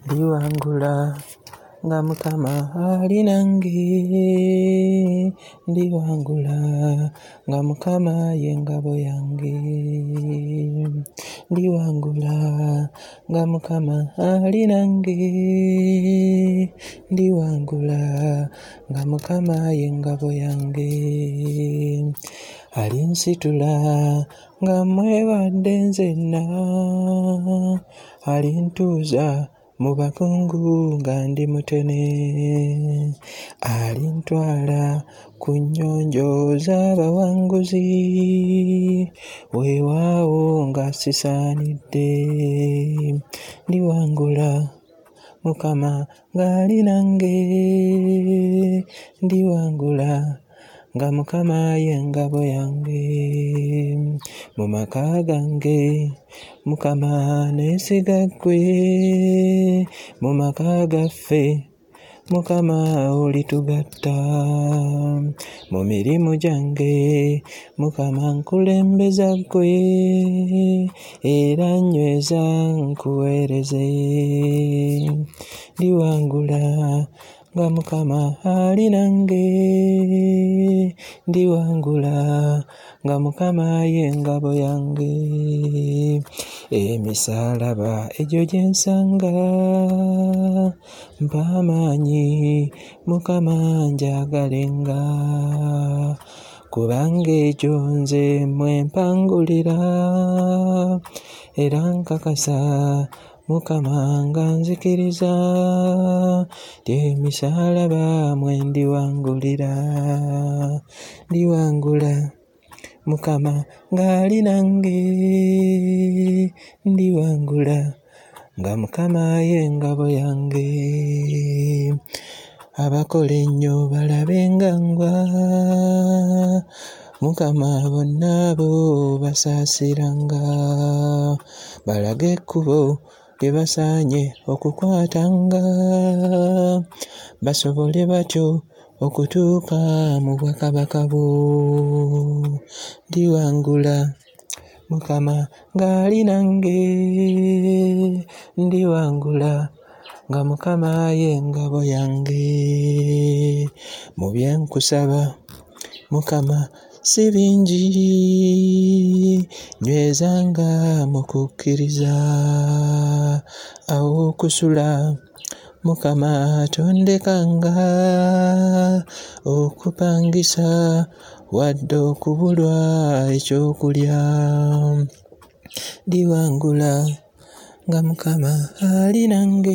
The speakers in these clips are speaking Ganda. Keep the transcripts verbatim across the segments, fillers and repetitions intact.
ndiwangula nga Mukama ali nange, ndiwangula nga Mukama ye ngabo yange, ndiwangula nga Mukama ali nange, ndiwangula nga Mukama ye ngabo yange, alinsitula nga mwebadde nzenna, alintuuza mu bakungu nga ndi mutene, alintwala ku nnyonjo z'abawanguzi, weewaawo nga sisaanidde, ndiwangula Mukama ng'ali nange, ndiwangula nga Mukama ye ngabo yange, mu maka gange Mukama neesiga ggwe, mu maka gaffe Mukama olitugatta, mu mirimu gyange Mukama nkulembeza ggwe, era nnyweza nkuweereze, ndiwangula nga Mukama ali nange, ndiwangula nga Mukama ye ngabo yange, emisaalaba egyo gye nsanga mpa amaanyi Mukama njagalenga, kubanga egyo nze mmwe mpangulira, era nkakasa Mukama nga nzikiriza, emisaalaba mwe ndiwangulira, ndiwangula Mukama ng'ali nange, ndiwangula nga Mukama ye ngabo yange, abakola ennyo balabe nga ngwa, Mukama bonna abo basaasiranga, balage ekkubo lye basaanye okukwatanga, basobole batyo okutuuka mu bwakabaka bwo, ndiwangula Mukama ng'ali nange, ndiwangula nga Mukama ye ngabo yange, mu bye nkusaba Mukama si bingi, nywezanga mu kukkiriza, awo okusula Mukama tondekanga, okupangisa wadde okubulwa ekyokulya, ndiwangula nga Mukama ali nange,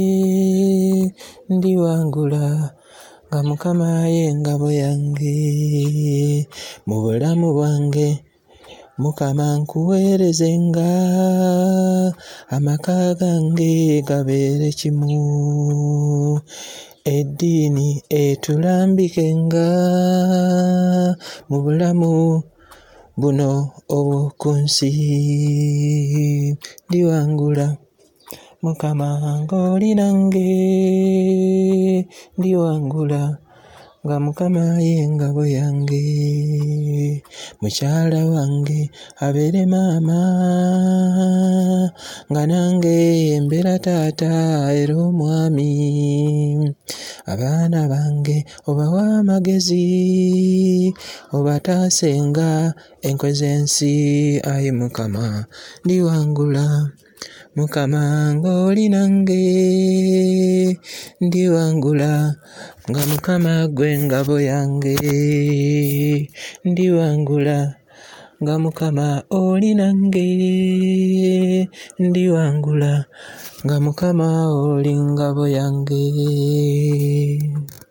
ndiwangula nga Mukama ye ngabo yange, mu bulamu bwange Mukama nkuweerezenga, amaka gange gabeere kimu, eddiini etulambikenga mu bulamu buno obw'oku nsi, ndiwangula Mukama ng'oli nange, ndiwangula nga Mukama ye ngabo yange, mukyala wange abeere maama, nga nange mbeera taata era omwami, abaana bange obawe amagezi, obataasenga enkwe z'ensi, ayi Mukama ndiwangula Mukama ng'oli nange, ndiwangula nga Mukama gwe ngabo yange, ndiwangula nga Mukama oli nange, ndiwangula nga Mukama oli ngabo yange.